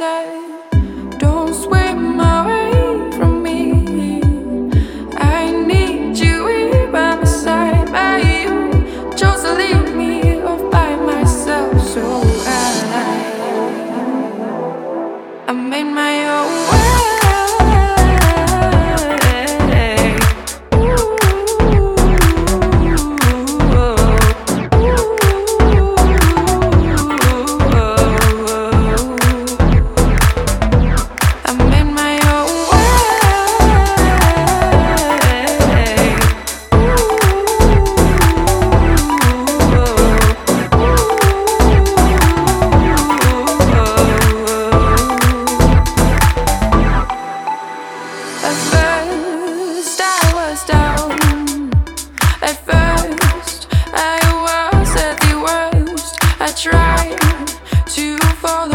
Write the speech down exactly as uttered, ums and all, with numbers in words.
said, don't swim away from me. I need you here by my side, but you chose to leave me off by myself. So I, I made my own way. At first I was down. At first I was at the worst. I tried to follow